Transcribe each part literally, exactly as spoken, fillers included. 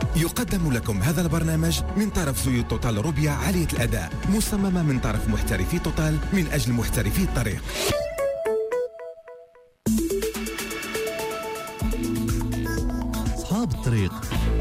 يقدم لكم هذا البرنامج من طرف زيوت توتال روبيا عالية الأداء، مصممة من طرف محترفي توتال من أجل محترفي الطريق. أصحاب الطريق.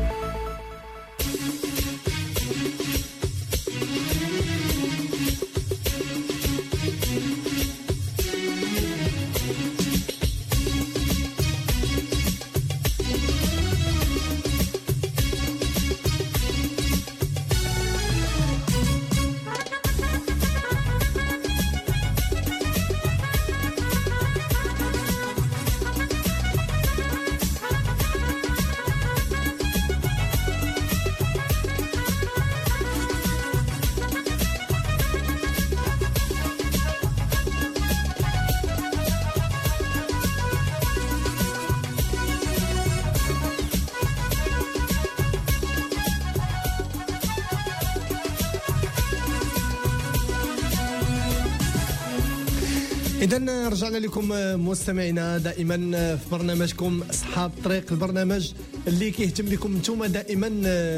إذن رجعنا لكم مستمعينا دائما في برنامجكم أصحاب الطريق، البرنامج اللي كيهتم بكم نتوما دائما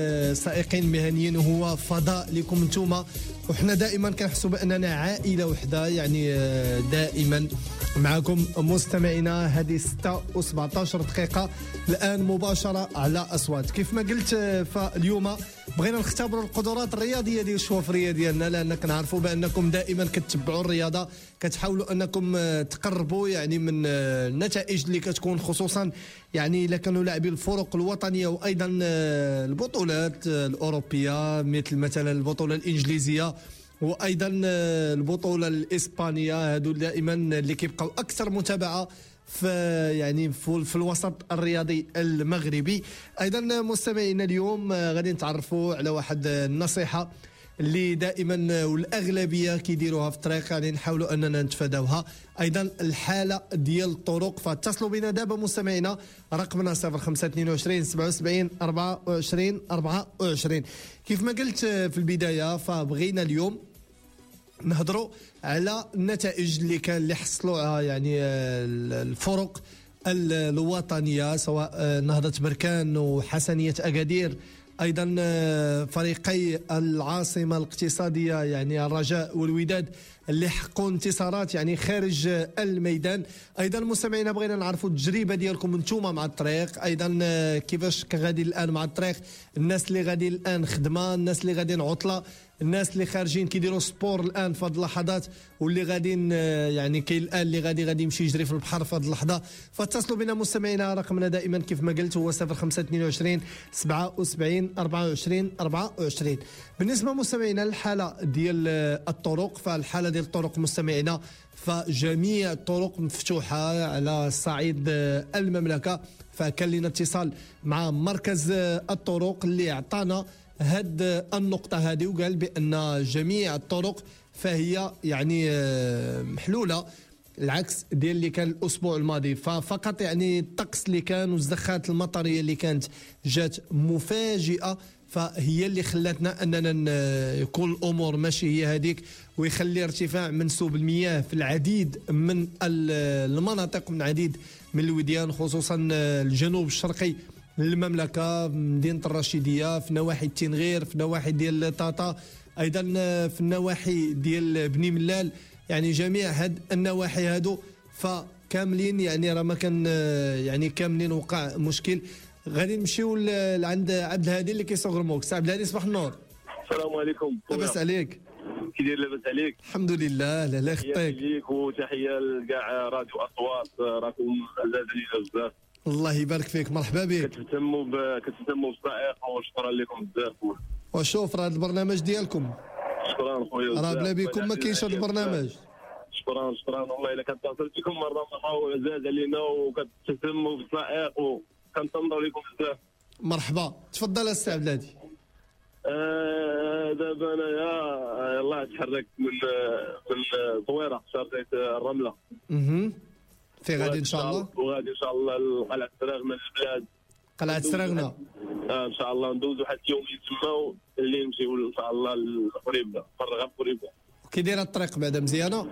سائقين مهنيين، وهو فضاء لكم نتوما، وحنا دائما كنحسوا بأننا عائلة وحدة، يعني دائما معكم مستمعينا. هذه ستة وسبعطاش دقيقة الآن مباشرة على أصوات. كيف ما قلت فاليوم بغينا نختبروا القدرات الرياضية ديال الشوفرية ديالنا، لأن كنعرفوا بأنكم دائما كتتبعوا الرياضة، كتحاولوا أنكم تقربوا يعني من النتائج اللي كتكون، خصوصا يعني إلا كانوا لاعبين الفرق الوطنية وأيضا البطولات الأوروبية، مثل مثلا البطولة الإنجليزية وايضا البطوله الاسبانيه. هادو دائما اللي كيبقاو اكثر متابعه في يعني في الوسط الرياضي المغربي. ايضا مستمعينا اليوم غادي نتعرفوا على واحد النصيحه اللي دائما والاغلبيه كيديروها في الطريق، يعني نحاولوا اننا نتفاداوها. ايضا الحاله ديال الطرق، فاتصلوا بنا دابا مستمعينا، رقمنا صفر خمسة اثنين وعشرين سبعة وسبعين أربعة وعشرين أربعة وعشرين. كيف ما قلت في البدايه، فبغينا اليوم نهضروا على النتائج اللي كان اللي حصلوها يعني الفرق الوطنيه، سواء نهضة بركان وحسنيه اكادير، ايضا فريقي العاصمه الاقتصاديه يعني الرجاء والوداد اللي حققوا انتصارات يعني خارج الميدان. ايضا مستمعينا بغينا نعرفوا التجربه ديالكم انتم مع الطريق، ايضا كيفاش غادي الان مع الطريق، الناس اللي غادي الان خدمه، الناس اللي غاديين عطله، الناس اللي خارجين كيديروا سبور الان في هذه اللحظات، واللي غاديين يعني كاين الان اللي غادي غادي يمشي يجري في البحر في هذه اللحظه. فاتصلوا بنا مستمعينا، رقمنا دائما كيف ما قلت هو صفر خمسة اثنين وعشرين سبعة وسبعين أربعة وعشرين أربعة وعشرين. بالنسبه مستمعينا الحاله ديال الطرق، فالحاله ديال الطرق مستمعينا فجميع الطرق مفتوحه على صعيد المملكه. فكان لنا اتصال مع مركز الطرق اللي اعطانا هاد النقطة هذه، وقال بأن جميع الطرق فهي يعني محلولة، العكس ديال اللي كان الأسبوع الماضي. ففقط يعني الطقس اللي كان والزخات المطرية اللي كانت جات مفاجئة، فهي اللي خلاتنا أننا يكون الأمور ماشي هي هذيك، ويخلي ارتفاع منسوب المياه في العديد من المناطق، من عديد من الوديان، خصوصا الجنوب الشرقي المملكه، مدينه الرشيديه، في نواحي التنغير، في نواحي ديال طاطا، ايضا في النواحي ديال بني ملال، يعني جميع هاد النواحي هادو فكاملين يعني راه ما كان يعني كاملين وقع مشكل. غادي نمشيو لعند عبد الهادي اللي كيصوغ الموك. سي عبد الهادي صباح النور. السلام عليكم. لاباس عليك؟ كي داير؟ لاباس عليك؟ الحمد لله. لا لا يخطيك. تحيه ليك وتحيه لكاع راديو اصوات، راكم عزازين بزاف. الله يبارك فيك، مرحبا بك. كتهتموا ب... كتهتموا بالسائق، وشكرا لكم بزاف. وشوف راه البرنامج ديالكم، شكرا خويا، راه بلا بكم ما كاينش هذا البرنامج. شكرا شكرا والله، الا كنتصل بكم مره مره وعزاز علينا، وكتهتموا بالسائق وكنتمنوا لكم بزاف. مرحبا، تفضل السي عبد الهادي. آه دابا انايا يلاه تحركت من من طويره، شريت الرمله. اها في غادي ان شاء الله، وغادي ان شاء الله لقلعه سراغنا البلاد. قلعه سراغنا اه ان شاء الله ندوزو واحد يومين تما، اللي نمشيو ان شاء الله لقريبه، فرغه قريبه. كي دايره الطريق بعدا؟ مزيانه؟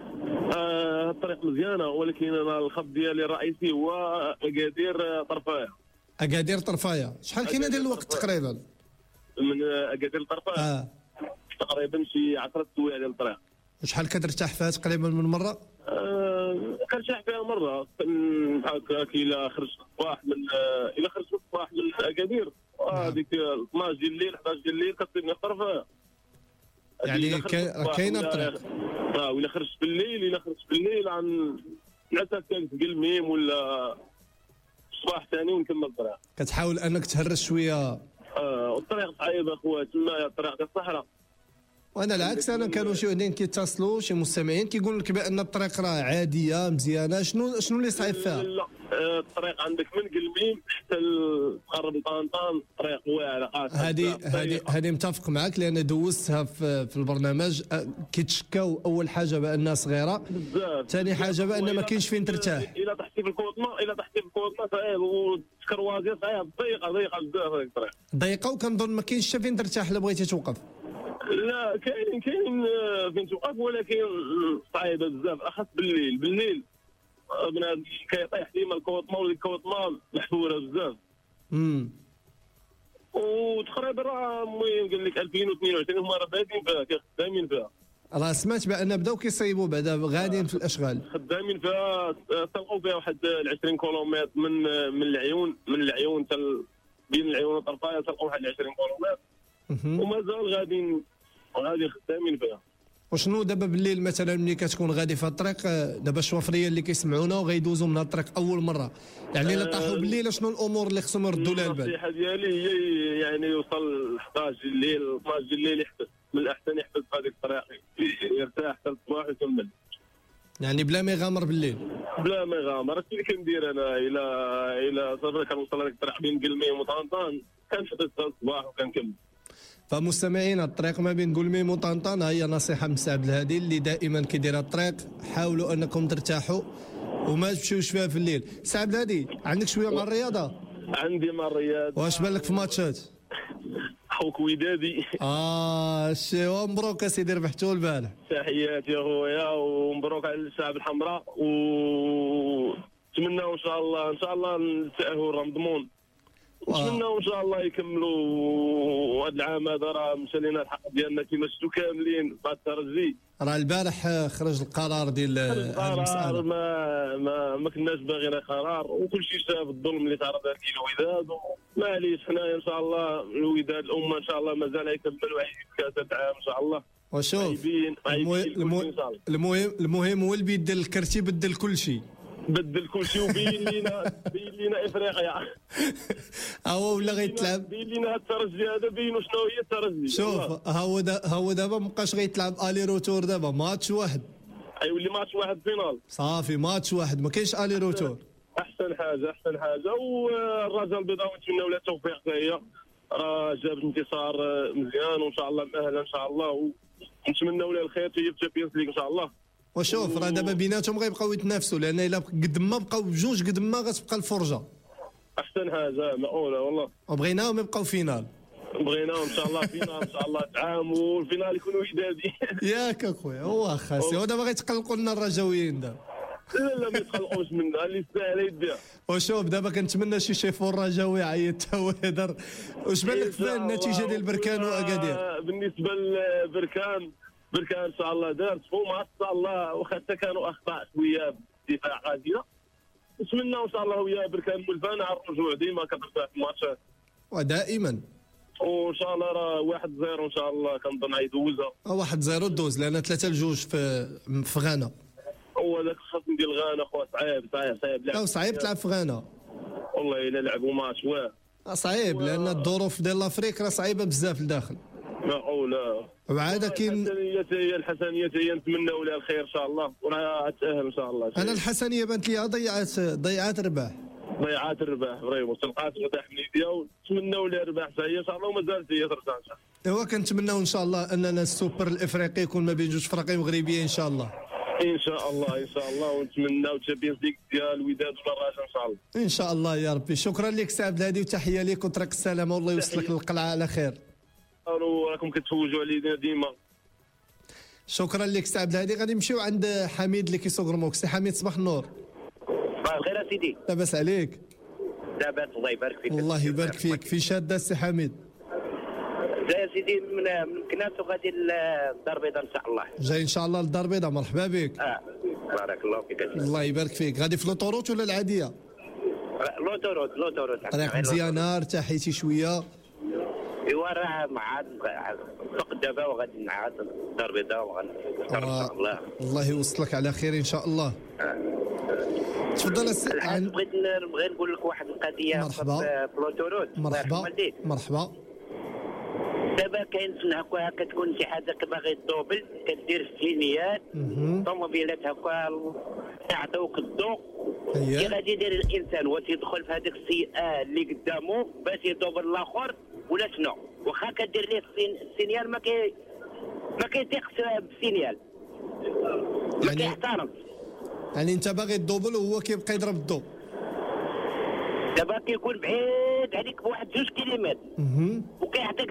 آه الطريق مزيانه، ولكن انا الخط ديالي الرئيسي هو اكادير طرفايه. اكادير طرفايه شحال كاينه ديال الوقت تقريبا من اكادير طرفايه اه تقريبا شي عشرة سوايع ديال الطريق. وشحال كترتاح فيها تقريبا من مره؟ آه كنرتاح فيها مره بحال هكاك الا خرجت الصباح من آه الا خرجت الصباح من اكادير هذيك اثناش ديال الليل حداش ديال الليل كتصيبني خطر فيها. يعني راه كاينه الطريق. اه ولا خرجت بالليل الا خرجت بالليل عن نعسى كان في الميم ولا الصباح ثاني ونكمل الطريق. كتحاول انك تهرس شويه. اه والطريق صعيب اخويا تما الطريق ديال الصحراء. وانا العكس انا كانوا شي وحدين كيتصلوا شي مستمعين كيقول لك بان الطريق راه عاديه مزيانه. شنو شنو اللي صعيب فيها؟ لا الطريق عندك من قلميم حتى تقرب لطنطان طريق واعره. هذه هذه هذه متفق معك لان دوزتها في, في البرنامج. كيتشكاو اول حاجه بانها صغيره بزاف، ثاني حاجه بان ما كاينش فين ترتاح. الا طحتي في الكوطمه الا طحتي في الكوطمه صعيب والتكروازيه صعيب ضيقه ضيقه بزاف هذيك الطريق ضيقه وكنظن ما كاينش حتى فين ترتاح الا بغيتي توقف. لا كاين كاين فين توقف ولكن صعيبه بزاف اخاص بالليل. بالليل بنادم كيطيح ديما الكوطمه والكوطمه محفوره بزاف. امم وتقريبا راه المهم قال لك ألفين واثنين وعشرين هما راه بادين فيها خدامين فيها. راه سمعت بان بداو كيصيبوا بعدا غاديين في الاشغال خدامين فيها تلقاو فيها واحد عشرين كيلومتر من من العيون من العيون حتى بين العيون والطرفايه تلقاو واحد عشرين كيلومتر ومازال غاديين غادي خدامين فيها. وشنو دابا بالليل مثلا ملي كتكون غادي في الطريق دابا الشوافريه اللي كيسمعونا وغيدوزوا من الطريق اول مره يعني الا طاحوا بالليل شنو الامور اللي خصهم يردوا لها البال؟ النصيحه ديالي هي يعني يوصل حداش الليل اثناش الليل يحبس من الاحسن يحبس في هذيك الطريق يرتاح حتى الصباح ويكمل يعني بلا ما يغامر بالليل. بلا ما يغامر. اش اللي كندير انا الى الى صافي كنوصل هذيك الطريق بين قلميم وطنطان كنحبس حتى الصباح وكنكمل. فمستمعين الطريق ما بين قلميم وطنطان هي نصيحه من سي عبد الهادي اللي دائما كيدير الطريق. حاولوا انكم ترتاحوا وما تمشيوش فيها في الليل. سي عبد الهادي عندك شويه مع الرياضه؟ عندي مع الرياضه. واش بان لك في ماتشات؟ خوك ودادي اه شي مبروك اسيدي ربحتوا البارح. تحياتي اخويا ومبروك على الشعب الحمراء ونتمناو ان شاء الله ان شاء الله التاهل راه مضمون. نتمناو ان شاء الله يكملوا هذا العام هذا راه مشى لنا الحق ديالنا كيما شفتوا كاملين بعد الترجي. راه البارح خرج القرار ديال القرار ما ما ما كناش باغيين قرار وكل شيء شاف الظلم اللي تعرض له الوداد معليش حنايا ان شاء الله الوداد الامه ان شاء الله مازال يكمل ويجيب كاس العام ان شاء الله. وشوف المهم المهم المهم هو اللي بيدل الكرتي بدل كل شيء. بدل كل شيء وبين لينا بين لينا افريقيا. هو ولا غيتلعب بين لينا الترجي هذا بينوا شنو هي الترجي. شوف هو دا هو دابا مابقاش غيتلعب الي روتور دابا ماتش واحد. غيولي ماتش واحد فينال صافي ماتش واحد ما كاينش الي روتور. احسن حاجه احسن حاجه والرجاء البيضاوي نتمنوا له التوفيق حتى هي راه جاب انتصار مزيان وان شاء الله مأهل ان شاء الله ونتمنوا له الخير في الشامبيونز ليغ ان شاء الله. وشوف راه دابا بيناتهم غيبقاو يتنافسوا لان الا قد ما بقاو بجوج قد ما غتبقى الفرجه. احسن حاجه معقوله والله. وبغيناهم يبقاو فينال. بغيناهم ان شاء الله فينال ان شاء الله تعام والفينال يكون ودادي. ياك اخويا هو خاصي هو دابا غيتقلقوا لنا الرجاويين دابا. لا لا ما يتقلقوش منها اللي يستاهل يديها. وشوف دابا كنتمنى شي شيفور رجاوي عيط تا هو يهضر. واش بان لك في النتيجه ديال بركان واكادير؟ بالنسبه لبركان بركان ان شاء الله دارت فوما ان شاء الله وحتى كانوا اخطاء شويه بالدفاع غاديه. نتمنى ان شاء الله ويا بركان ملفان على الرجوع ديما كترجع في الماتشات ودائما وان شاء الله راه واحد صفر ان شاء الله كنظن غيدوزها. واحد صفر دوز لان ثلاثة لجوج في في غانا. هو ذاك الخصم ديال غانا خويا صعيب صعيب صعيب لعب. صعيب تلعب في غانا والله الا لعبوا ماتش واه صعيب لان الظروف ديال لافريك راه صعيبه بزاف لداخل. معقوله وعاد كاين الحسنيه هي الحسنيه هي نتمنوا لها الخير ان شاء الله وراه تاهل ان شاء الله. انا الحسنيه بانت لي ضيعات ضيعات رباح ضيعات الرباح فريمون تلقات فتح من يديها ونتمنوا لها الرباح حتى هي ان شاء الله ومازال هي ترجع ان شاء الله. ايوا كنتمناو ان شاء الله اننا السوبر الافريقي يكون ما بين جوج فرق مغربيه ان شاء الله. ان شاء الله ان شاء الله ونتمناو الشامبيونز ليغ ديال الوداد والرجاء ان شاء الله. ان شاء الله يا ربي. شكرا لك سي عبد الهادي وتحيه لك وطريق السلامه والله يوصلك للقلعه على خير. راكم كتفوجوا علينا ديما. شكرا لك سي عبد الهادي. غادي نمشيو عند حميد اللي كيسوق رموك. سي حميد صباح النور. صباح الخير سيدي. لاباس عليك؟ لاباس الله يبارك فيك. الله يبارك فيك. في شاده السي حميد؟ لا يا سيدي من من كناس وغادي للدار البيضاء ان شاء الله. جاي ان شاء الله للدار البيضاء. مرحبا بك. اه بارك الله فيك. الله يبارك فيك. غادي في لوطوروت ولا العاديه؟ لوطوروت لوطوروت. طريق مزيانه ارتاحيتي شويه؟ ايوا راه مع فوق دابا وغادي نعاد الدار البيضاء وغنفطر ان شاء الله. الله يوصلك على خير ان شاء الله. تفضل السي. بغيت بغيت نقول لك واحد القضيه. مرحبا. في لوطوروت. مرحبا مرحبا. دابا كاين هكا كتكون شي حاجه باغي الدوبل كدير ستينيات طوموبيلات هكا يعطيوك الضوء كي غادي يدير الانسان هو تيدخل في هذاك السيئه اللي قدامه باش يدوبل الاخر ولا شنو واخا كدير ليه السينيال ما كي ما كيثيقش بالسينيال ما كيحترمش. يعني انت باغي الدوبل وهو كيبقى يضرب الضوء. دابا كيكون بعيد عليك بواحد جوج كيلومتر وكيعطيك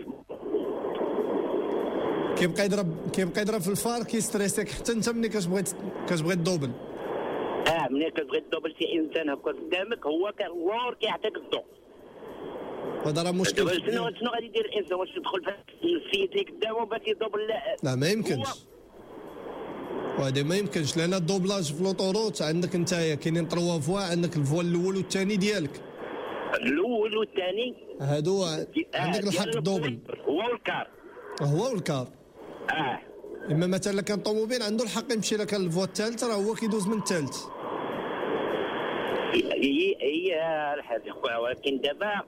كيبقى يضرب كيبقى يضرب في الفار كيستريسيك حتى انت ملي كتبغي كتبغي الدوبل. اه ملي كتبغي الدوبل شي انسان هكا قدامك هو هو كيعطيك الضوء. هذا راه مشكل. شنو شنو غادي يدير الانسان؟ واش يدخل في السيد اللي قدامه باش يدوبل؟ لا ما يمكنش. وهذا ما يمكنش لان الدوبلاج في لوطوروت عندك انت كاينين تروا فوا عندك الفوا الاول والثاني ديالك. الاول والثاني هادو عندك الحق الدوبل. هو والكار. هو والكار. اه اما مثلا كان طوموبيل عنده الحق يمشي لك الفوا الثالث راه هو كيدوز من الثالث. هي هي الحاجه خويا ولكن دابا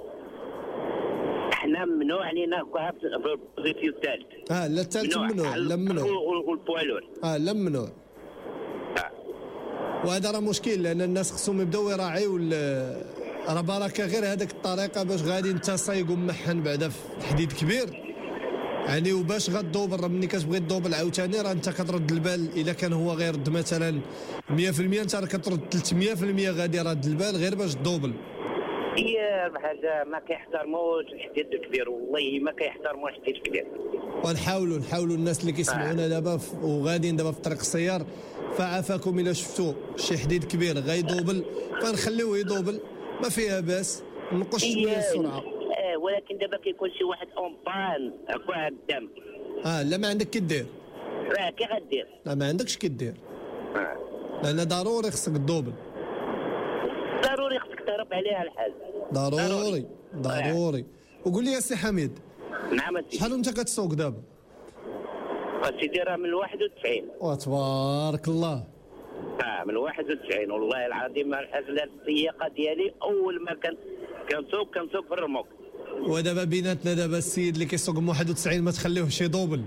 احنا ممنوع علينا في البوزيسيون الثالث. اه لا الثالث ممنوع. لا ممنوع. والبوالور. اه لا ممنوع. اه وهذا راه مشكل لان الناس خصهم يبداو يراعيو راه بركه غير هذاك الطريقه باش غادي انت صايق ومحن بعدا في حديد كبير يعني وباش غدوبل راه ملي كتبغي تدوبل عاوتاني راه انت كترد البال الا كان هو غير رد مثلا مية في المية انت راه كترد ثلاثمية في المية غادي رد البال غير باش تدوبل. هي حاجه ما كيحترموش الحديد الكبير والله ما كيحترموا الحديد الكبير. ونحاولوا نحاولوا الناس اللي كيسمعونا دابا وغاديين دابا في طريق السيار فعافاكم الا شفتوا شي حديد كبير غيدوبل فنخليوه يدوبل ما فيها باس نقص شويه السرعه. اه ولكن دابا كيكون شي واحد اون بان هكا قدام. اه لا ما عندك كدير. راه كي غدير؟ لا ما عندكش كدير. اه لان ضروري خصك تدوبل. ضروري خصك تهرب عليها الحال. ضروري ضروري. وقول لي يا سي حميد. نعم سيدي. شحال وانت كتسوق دابا؟ سيدي راه من واحد وتسعين. وتبارك الله. اه من واحد وتسعين والله العظيم الحاجه السياقه ديالي اول ما كان كنسوق كنسوق في الرموك. ودابا بيناتنا دابا السيد اللي كيسوق من واحد وتسعين ما تخليوهش يدوبل.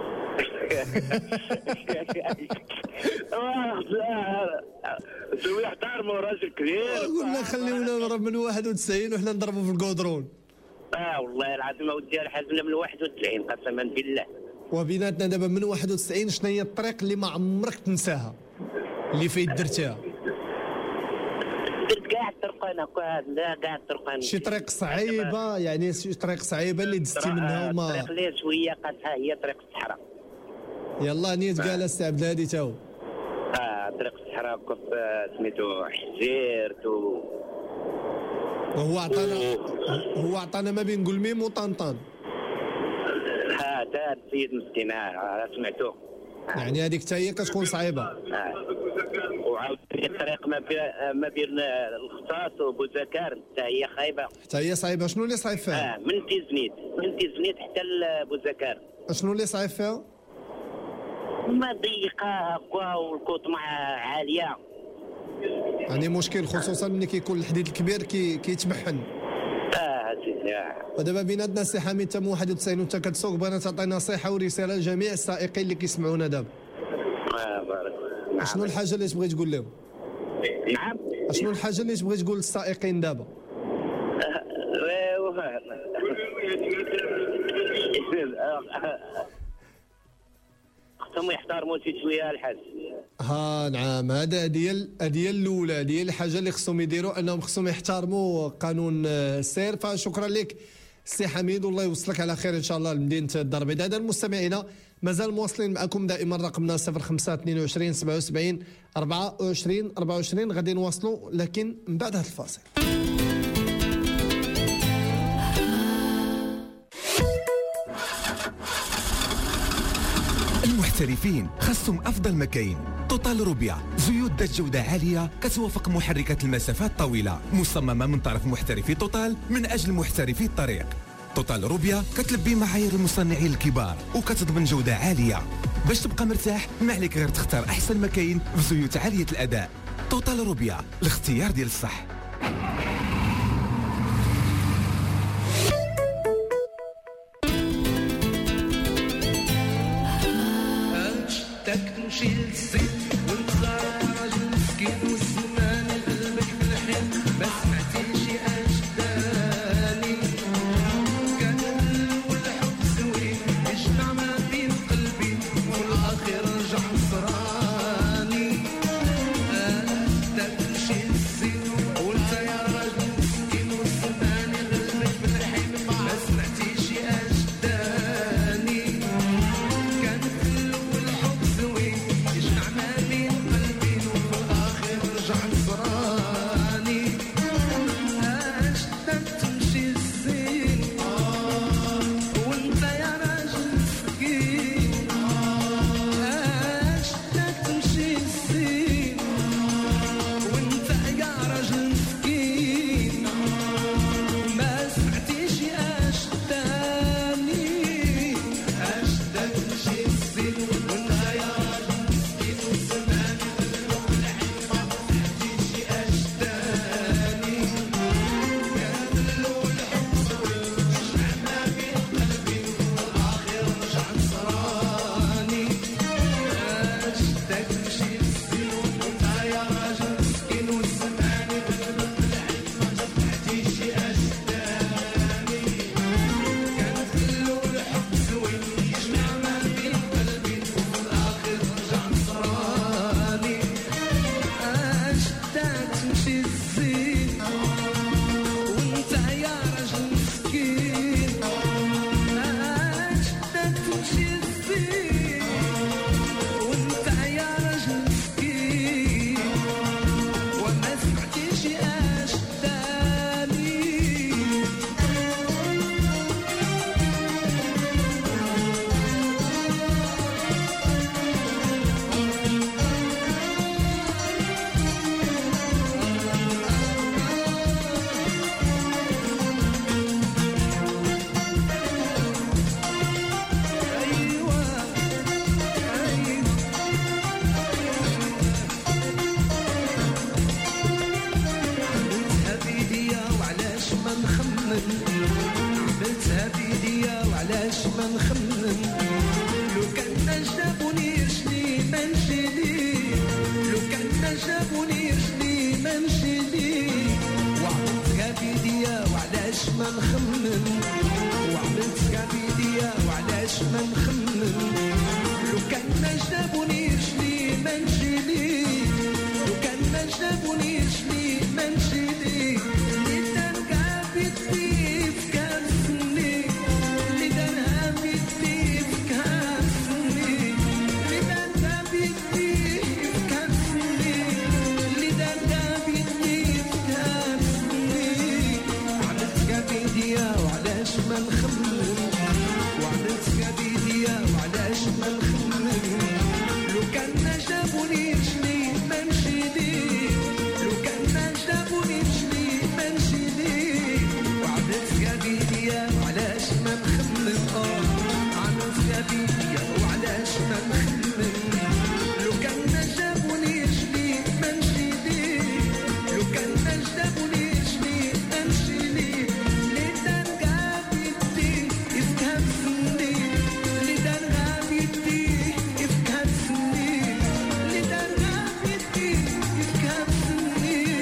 سوي احترموا راجل كبير. قلنا خليونا من واحد وتسعين وحنا نضربوا في الكودرون. اه والله العظيم اودي حازمنا من واحد وتسعين قسما بالله. وبيناتنا دابا من واحد وتسعين شنو هي الطريق اللي ما عمرك تنساها اللي فين درتها؟ درت كاع الطرقان هكا لا كاع الطرقان. شي طريق صعيبه يعني شي طريق صعيبه اللي دزتي منها وما الطريق اللي شويه قاصحه هي طريق الصحراء. يلا نيت قال السي عبد الهادي تا هو. اه طريق الصحراء كف سميتو حزيرت و وهو عطانا هو عطانا ما بين قلميم وطنطان. ها تا السيد مسكين اه سمعتو. يعني هذيك حتى هي كتكون صعيبه. اه وعاوتاني الطريق ما بين ما بين الخصاص وبوزكار حتى هي خايبه. حتى هي صعيبه. شنو اللي صعيب فيها؟ اه من تيزنيت من تيزنيت حتى لبوزكار. شنو اللي صعيب فيها؟ ما ضيقه هكا والقطمه عاليه. يعني مشكل خصوصا ملي كيكون الحديد الكبير كي كيتمحن. اه سيدي. ودابا بيناتنا السي حميد تم واحد وتسعين وانت كتسوق بغينا تعطي نصيحه ورساله لجميع السائقين اللي كيسمعونا دابا. اه بارك. نعم. شنو الحاجه اللي تبغي تقول لهم؟ نعم. شنو الحاجه اللي تبغي تقول للسائقين دابا؟ خصهم يحترموا شي شويه الحاج. ها نعم هذا ديال ديال الاولى ديال الحاجه اللي خصهم يديروا انهم خصهم يحترموا قانون السير. فشكرا لك سي حميد والله يوصلك على خير ان شاء الله لمدينه الدار البيضاء. هذا المستمعين مازال مواصلين معكم دائما رقمنا صفر خمسة اثنين وعشرين سبعة وسبعين أربعة وعشرين أربعة وعشرين غادي نواصلوا لكن من بعد هذا الفاصل. المحترفين خاصهم أفضل مكاين. توتال روبيا زيوت ذات جودة عالية كتوافق محركات المسافات الطويلة، مصممة من طرف محترفي توتال من أجل محترفي الطريق. توتال روبيا كتلبي معايير المصنعين الكبار وكتضمن جودة عالية. باش تبقى مرتاح ما عليك غير تختار أحسن مكاين في زيوت عالية الأداء. توتال روبيا، الاختيار ديال الصح.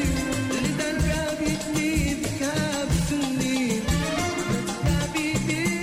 Baby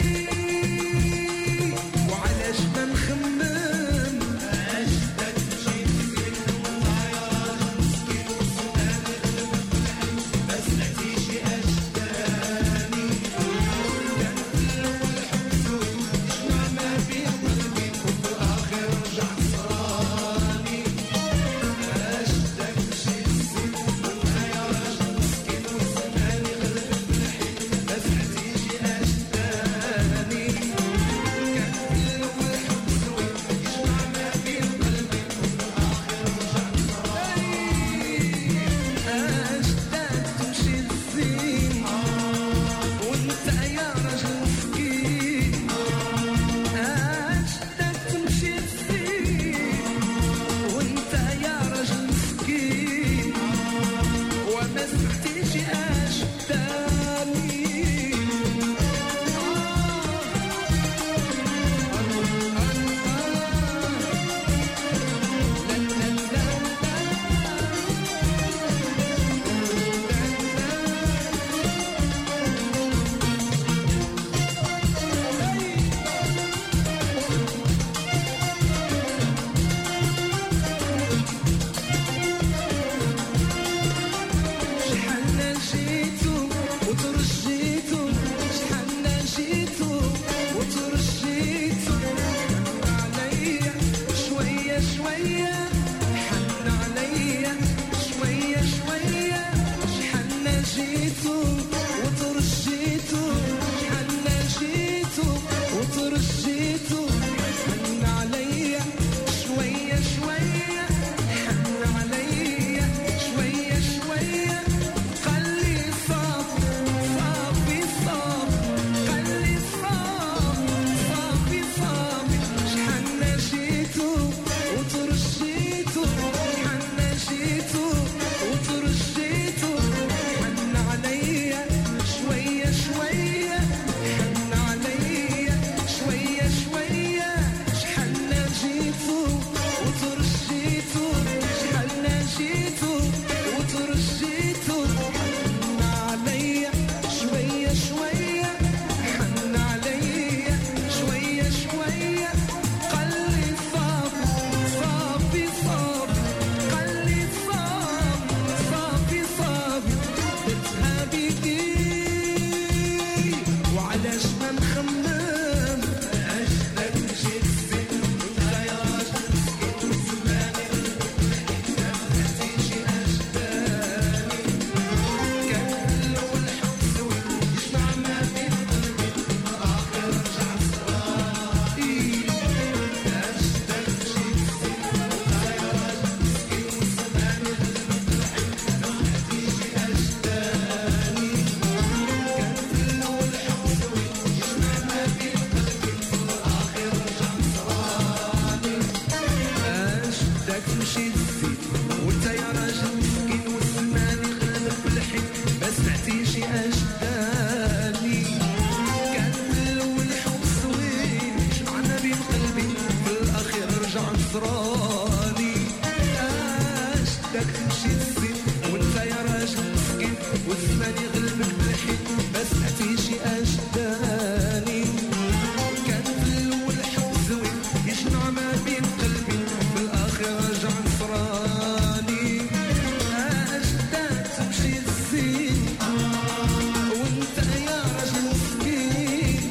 تمشي للزيت وانت يا راجل مسكين والزمان يغلبك بالحيط ما سمعتيش اجداني كان في الاول حب زوين جمعنا بين قلبي في الاخير رجع نصراني اشتاق تمشي للزيت وانت يا راجل مسكين والزمان يغلبك بالحيط ما سمعتيش اجداني كان في الاول حب زوين يجمع ما بين قلبي في الاخير رجع نصراني اشتاق تمشي للزين وانت يا راجل مسكين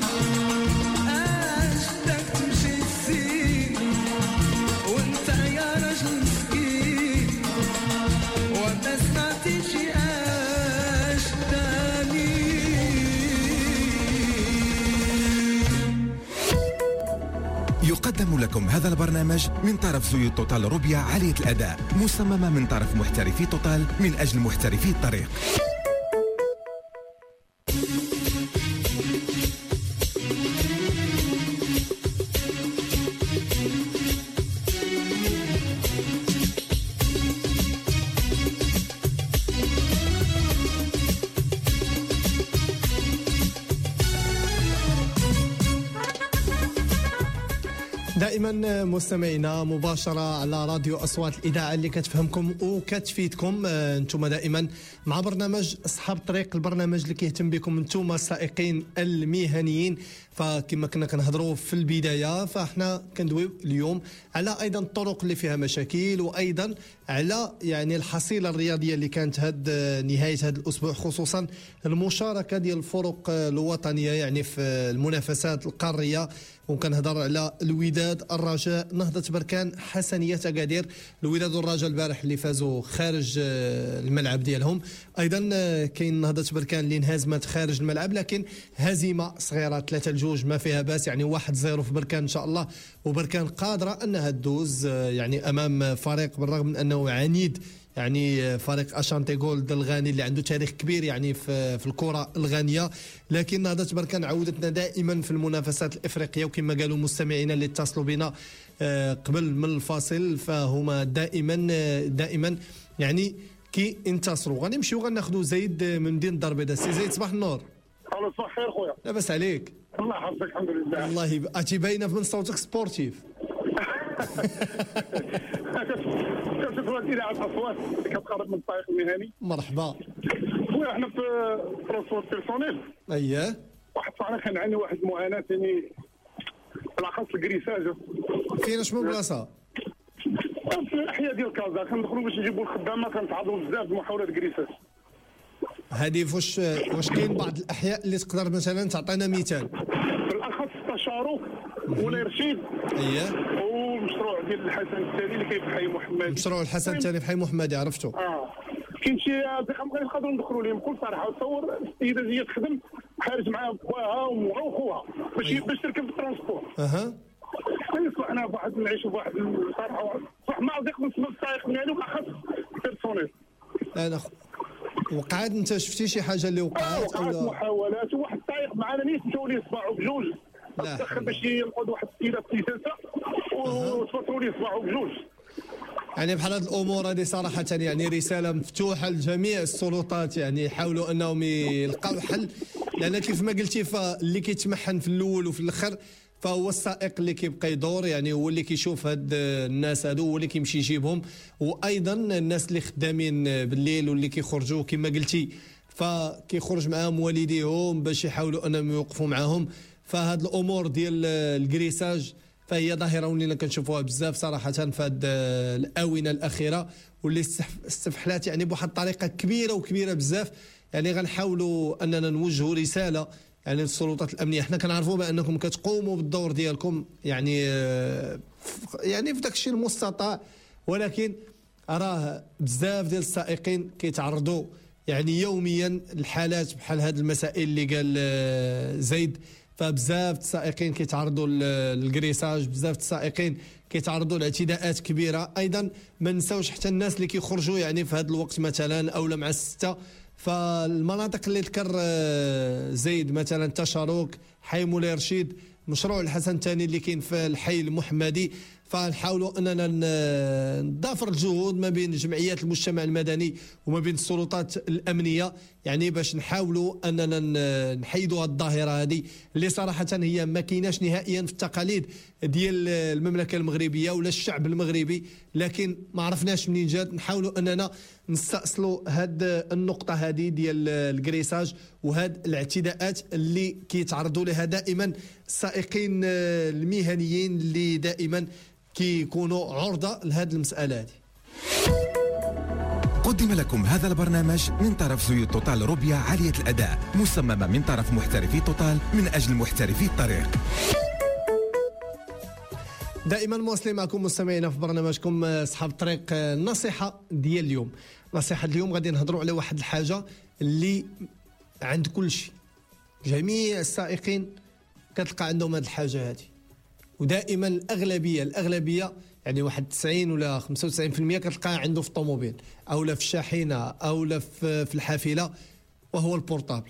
اشتاق تمشي للزين وانت يا راجل مسكين وما سمعتيش اشتاني. يقدم لكم هذا البرنامج من طرف زيوت توتال روبيا عالية الأداء، مصممة من طرف محترفي توتال من أجل محترفي الطريق. دائما مستمعينا مباشرة على راديو أصوات الإذاعة اللي كتفهمكم وكتفيدكم. انتم دائما مع برنامج أصحاب الطريق، البرنامج اللي كيهتم بكم انتم السائقين المهنيين. فكما كنا كنهضروا في البداية فاحنا كندويو اليوم على أيضا الطرق اللي فيها مشاكل، وأيضا على يعني الحصيلة الرياضية اللي كانت هاد نهاية هذا الأسبوع، خصوصا المشاركة ديال الفرق الوطنية يعني في المنافسات القارية. وكنهضر على الوداد، الرجاء، نهضة بركان، حسنية أكادير. الوداد والرجاء البارح اللي فازوا خارج الملعب ديالهم، أيضا كاين نهضة بركان اللي انهزمت خارج الملعب لكن هزيمة صغيرة ثلاثة لجوج ما فيها باس، يعني واحد زيرو في بركان إن شاء الله. وبركان قادرة أنها تدوز يعني أمام فريق بالرغم من أنه عنيد، يعني فريق اشانتي جولد الغاني اللي عنده تاريخ كبير يعني في في الكره الغانيه. لكن نهضة بركان عودتنا دائما في المنافسات الافريقيه، وكما قالوا مستمعينا اللي اتصلوا بنا قبل من الفاصل فهما دائما دائما يعني كي انتصروا. غنمشيو غناخذوا زيد من مدينه الدار البيضاء. سي زيد صباح النور. الله صباح الخير خويا. لاباس عليك؟ الله يحفظك الحمد لله. والله اتي باينه من صوتك سبورتيف. كتشوف الاذاعه الاصوات كتقرب من الطريق المهني. مرحبا خويا احنا في ترونسبور بيرسونيل. اييه واحد صاحبنا كان عندي واحد المعاناه يعني بالاخص الكريساج. فين شنو بلاصه؟ في الاحياء ديال كازا كندخلوا باش نجيبوا الخدامه كنتعرضوا بزاف لمحاولات كريساج. هذه واش واش كاين بعض الاحياء اللي تقدر مثلا تعطينا مثال؟ بالاخص تشارك ولا رشيد. اييه والمشروع ديال الحسن الثاني اللي كاين في حي محمد. مشروع الحسن الثاني في حي محمد عرفته. اه كاين شي اصدقاء ما نقدروا ندخلوا لهم بكل صراحه. تصور السيده اللي تخدم خارج معها بواها وامها وخوها باش باش تركب الترونسبور. اها نصبح انا بواحد نعيشوا بواحد صراحه صح ما غادي نسمع السائق ديالي وبالاخص بيرسونيل. انا وقعت انت شفتي شي حاجه اللي وقعت ولا محاولات وواحد السائق معنا نيت مشاو ليه صباعو بجوج دخل باش ينقذ واحد السيده بتيساسه وتفطروا ليه صباعو بجوج. يعني بحال هذه الامور هذه صراحه يعني رساله مفتوحه لجميع السلطات، يعني يحاولوا انهم يلقاو حل، لان كيف ما قلتي فاللي كيتمحن في الاول وفي الاخر فهو السائق اللي كيبقى يدور، يعني هو اللي كيشوف هاد الناس هادو هو اللي كيمشي يجيبهم، وايضا الناس اللي خدامين بالليل واللي كيخرجوا كما قلتي فكيخرج معاهم والديهم باش يحاولوا انهم يوقفوا معاهم. فهاد الامور ديال الكريساج فهي ظاهره ولينا كنشوفوها بزاف صراحه في هاد الاونه الاخيره، واللي استفحلات يعني بواحد الطريقه كبيره وكبيره بزاف. يعني غنحاولوا اننا نوجهوا رساله يعني للسلطات الامنيه. احنا كنعرفوا بانكم كتقوموا بالدور ديالكم يعني يعني في داك الشيء المستطاع، ولكن راه بزاف ديال السائقين كيتعرضوا يعني يوميا الحالات بحال هذه المسائل اللي قال زيد. فبزاف السائقين كيتعرضوا للكريساج، بزاف السائقين كيتعرضوا لاعتداءات كبيره. ايضا ما نساوش حتى الناس اللي كيخرجوا يعني في هذا الوقت مثلا اولا مع السته. فالمناطق اللي ذكر زيد مثلا تشارك، حي مولاي رشيد، مشروع الحسن الثاني اللي كاين في الحي المحمدي، فنحاولوا اننا نضافر الجهود ما بين جمعيات المجتمع المدني وما بين السلطات الامنيه، يعني باش نحاولوا اننا نحيدوا هذه الظاهره هذه اللي صراحه هي ما كايناش نهائيا في التقاليد ديال المملكه المغربيه ولا الشعب المغربي، لكن ما عرفناش منين جات. نحاولوا اننا نستأصلوا هذه النقطه هذه ديال الكريساج وهذه الاعتداءات اللي كيتعرضوا لها دائما السائقين المهنيين اللي دائما كيكونوا عرضه لهذه المساله هذه. قدم لكم هذا البرنامج من طرف زيوت توتال روبيا عالية الأداء، مصممة من طرف محترفي توتال من أجل محترفي الطريق. دائما مواصلين معكم مستمعينا في برنامجكم اصحاب الطريق. النصيحه ديال اليوم، نصيحه اليوم غادي نهضروا على واحد الحاجه اللي عند كل شيء، جميع السائقين كتلقى عندهم هذه الحاجه هذه، ودائما الاغلبيه الاغلبيه يعني واحد تسعين ولا خمسة وتسعين بالمئة كتلقاه عنده في الطوموبيل او لا في الشاحنه او لا في الحافله، وهو البورطابل.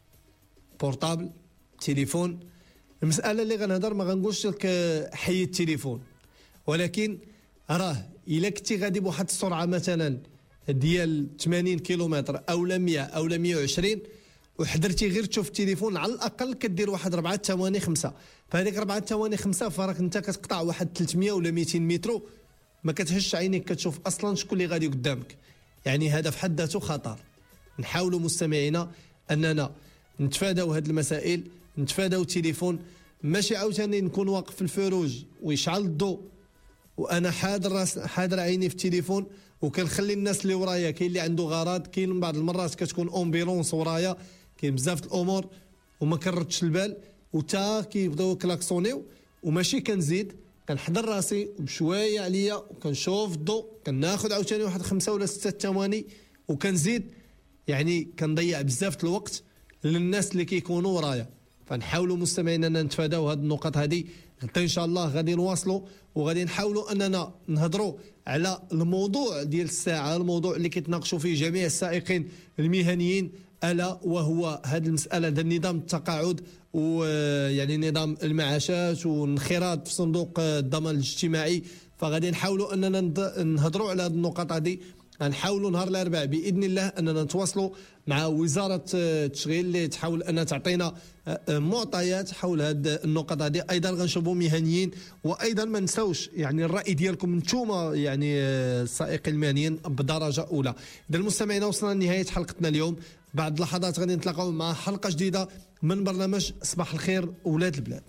بورطابل تليفون. المساله اللي غنهضر ما غنقولش لك حي التليفون، ولكن راه الا كنتي غادي بواحد السرعه مثلا ديال ثمانين كيلومتر او لا مية او لا مية وعشرين وحضرتي غير تشوف التليفون، على الاقل كدير واحد ربعة ثواني خمسة، فهذيك ربعة ثواني خمسة فراك انت كتقطع واحد ثلاثمية ولا مئتين متر، ما كتهش عينيك كتشوف اصلا شكون اللي غادي قدامك. يعني هذا في حد ذاته خطر. نحاولوا مستمعينا اننا نتفاداو هذه المسائل، نتفاداو التليفون. ماشي عاوتاني نكون واقف في الفروج ويشعل الضوء وانا حاضر راس حاضر عيني في التليفون وكنخلي الناس اللي ورايا، كاين اللي عنده غرض، كاين بعض المرات كتكون امبيلونس ورايا، كاين بزاف الامور وما كنردش البال وتا كيبداو كلاكسونيو، وماشي كنزيد كنحضر راسي بشويه عليا وكنشوف الضوء، كناخذ عاوتاني واحد خمسة ولا ستة ثواني وكنزيد، يعني كنضيع بزاف الوقت للناس اللي كيكونوا ورايا. فنحاولوا مستمعين اننا نتفاداو هذه النقط هذه. غدا ان شاء الله غادي نواصلوا وغادي نحاولوا اننا نهضروا على الموضوع ديال الساعه، الموضوع اللي كيتناقشوا فيه جميع السائقين المهنيين، الا وهو هذه المساله ديال نظام التقاعد ويعني نظام المعاشات والانخراط في صندوق الضمان الاجتماعي. فغادي نحاولوا اننا نهضروا على هذه النقط هذه. غنحاولوا نهار الاربعاء باذن الله اننا نتواصلوا مع وزاره التشغيل اللي تحاول انها تعطينا معطيات حول هذه النقط هذه. ايضا غنشوفوا مهنيين، وايضا ما نساوش يعني الراي ديالكم انتم يعني السائقين المهنيين بدرجه اولى. اذا المستمعين وصلنا لنهايه حلقتنا اليوم، بعد لحظات غادي نتلاقاو مع حلقه جديده من برنامج صباح الخير اولاد البلاد.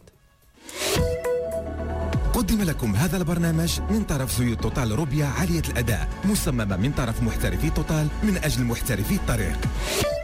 قدم لكم هذا البرنامج من طرف زيوت توتال روبيا عالية الأداء، مصممة من طرف محترفي توتال من أجل محترفي الطريق.